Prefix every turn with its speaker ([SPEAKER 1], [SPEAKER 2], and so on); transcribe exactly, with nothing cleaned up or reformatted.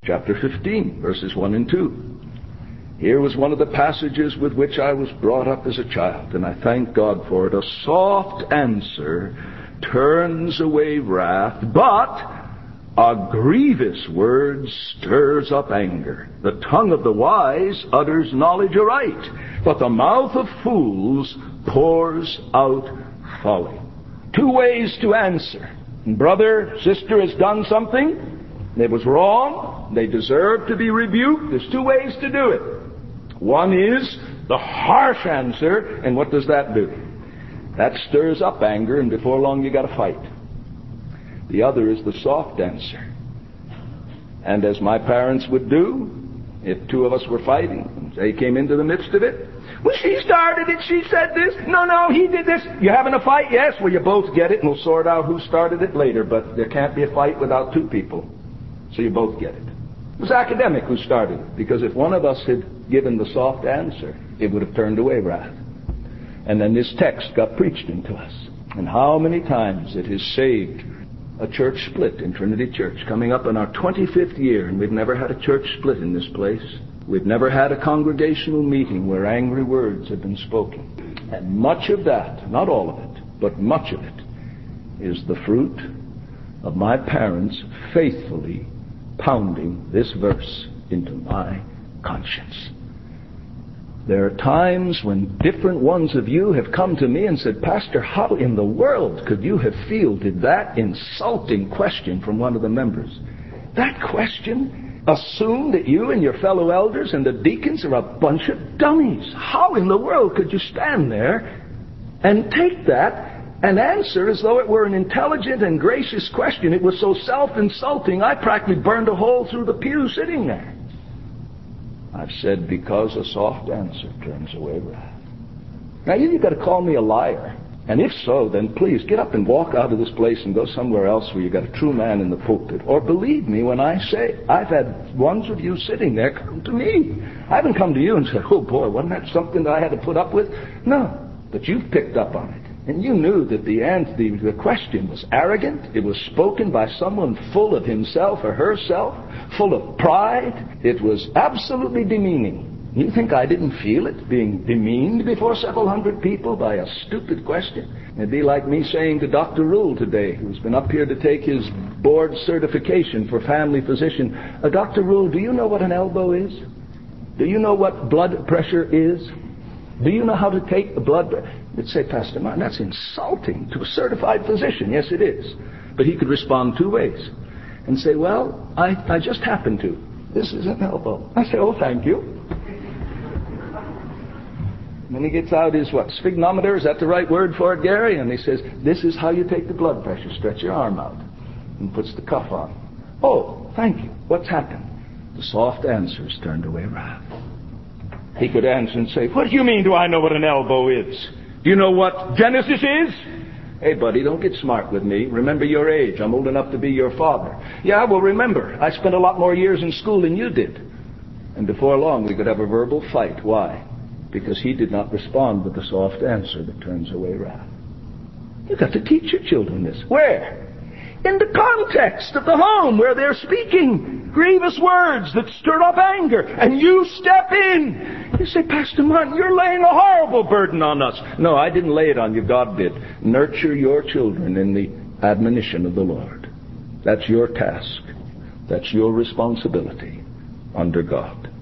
[SPEAKER 1] chapter fifteen, verses one and two. Here was one of the passages with which I was brought up as a child, and I thank God for it. A soft answer turns away wrath, but a grievous word stirs up anger. The tongue of the wise utters knowledge aright, but the mouth of fools pours out folly. Two ways to answer. Brother, sister has done something. It was wrong. They deserve to be rebuked. There's two ways to do it. One is the harsh answer, and what does that do? That stirs up anger, and before long you got a fight. The other is the soft answer. And as my parents would do, if two of us were fighting, they came into the midst of it. Well, she started it, she said this. No, no, he did this. You having a fight? Yes. Well, you both get it, and we'll sort out who started it later. But there can't be a fight without two people. So you both get it. It was academic who started it, because if one of us had given the soft answer, it would have turned away wrath. And then this text got preached into us. And how many times it has saved a church split in Trinity Church, coming up in our twenty-fifth year, and we've never had a church split in this place. We've never had a congregational meeting where angry words have been spoken. And much of that, not all of it, but much of it, is the fruit of my parents faithfully pounding this verse into my conscience. There are times when different ones of you have come to me and said, Pastor, how in the world could you have fielded that insulting question from one of the members? That question assumed that you and your fellow elders and the deacons are a bunch of dummies. How in the world could you stand there and take that and answer as though it were an intelligent and gracious question? It was so self-insulting, I practically burned a hole through the pew sitting there. I've said, because a soft answer turns away wrath. Now, you've got to call me a liar. And if so, then please get up and walk out of this place and go somewhere else where you've got a true man in the pulpit. Or believe me when I say, I've had ones of you sitting there come to me. I haven't come to you and said, oh boy, wasn't that something that I had to put up with? No, but you've picked up on it. And you knew that the, answer, the, the question was arrogant. It was spoken by someone full of himself or herself, full of pride. It was absolutely demeaning. You think I didn't feel it, being demeaned before several hundred people by a stupid question? It'd be like me saying to Doctor Rule today, who's been up here to take his board certification for family physician, uh, Doctor Rule, do you know what an elbow is? Do you know what blood pressure is? Do you know how to take the blood pressure? You'd say, Pastor Martin, that's insulting to a certified physician. Yes, it is. But he could respond two ways and say, well, I, I just happen to. This is an elbow. I say, oh, thank you. And then he gets out his, what, sphygmometer? Is that the right word for it, Gary? And he says, this is how you take the blood pressure. Stretch your arm out. And puts the cuff on. Oh, thank you. What's happened? The soft answers turned away wrath. He could answer and say, what do you mean do I know what an elbow is? Do you know what Genesis is? Hey, buddy, don't get smart with me. Remember your age. I'm old enough to be your father. Yeah, well, remember, I spent a lot more years in school than you did. And before long, we could have a verbal fight. Why? Because he did not respond with the soft answer that turns away wrath. You've got to teach your children this. Where? In the context of the home where they're speaking grievous words that stir up anger. And you step in. You say, Pastor Martin, you're laying a horrible burden on us. No, I didn't lay it on you. God did. Nurture your children in the admonition of the Lord. That's your task. That's your responsibility under God.